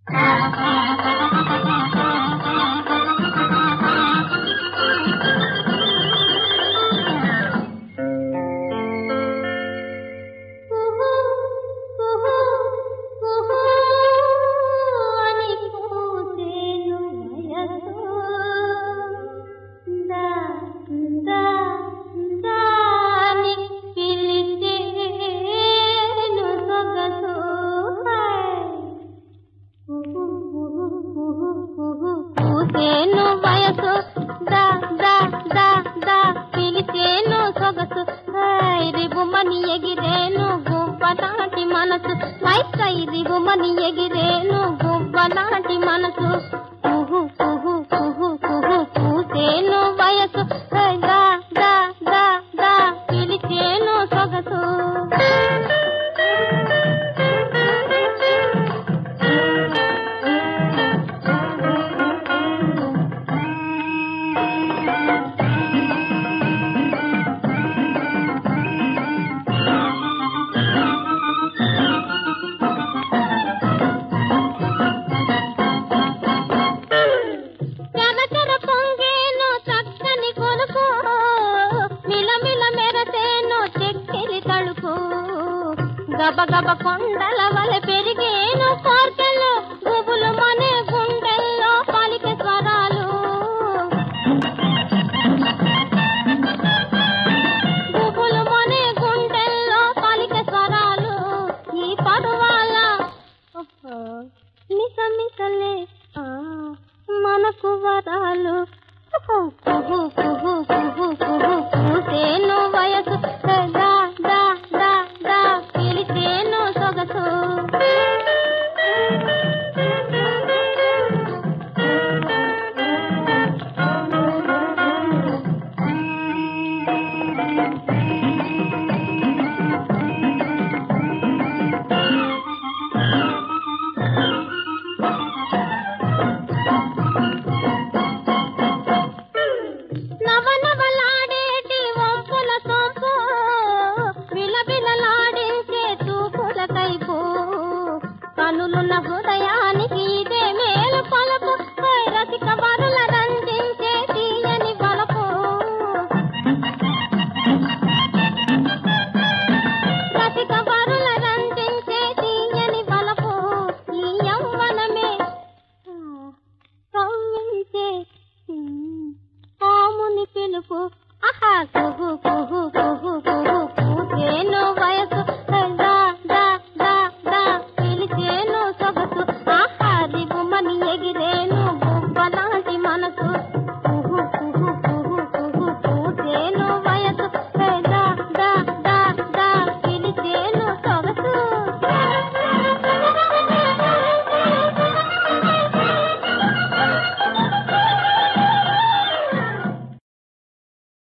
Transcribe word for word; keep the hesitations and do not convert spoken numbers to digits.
రిగుమని ఎగిరేను గువ్వలాంటి మనసు వైకై రిగుమని ఎగిరేను గువ్వలాంటి మనసు కుహు కుహు కుహు కుహు కూసేను వయసు దా దా దా దా పిలిచేను సొగసు గబ గబ కొండల వలె పెరిగేను కోర్కెలు గుబులు మనే గుండెల్లో పలికే స్వరాలు గుబులు మనే గుండెల్లో పలికే స్వరాలు ఈ పరువాల మిస మిసలే మనకు వరాలు కుహు కుహు కుహు కుహు కూసేను వయసు దా దా దా దా పిలిచేను సొగసు నవనవలాడేటి వంపుల సొంపు విలవిలలాడించే చూపుల కైపు కనులున్న హృదయ